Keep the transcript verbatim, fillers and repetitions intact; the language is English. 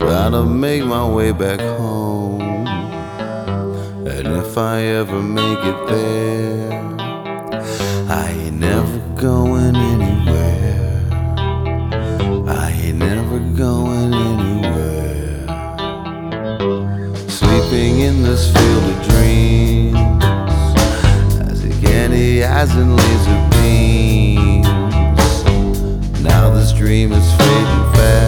gotta make my way back home. And if I ever make it there, I ain't never going anywhere. I ain't never going anywhere. Sleeping in this field of dreams, as a candy eyes and laser beams. Now this dream is fading fast.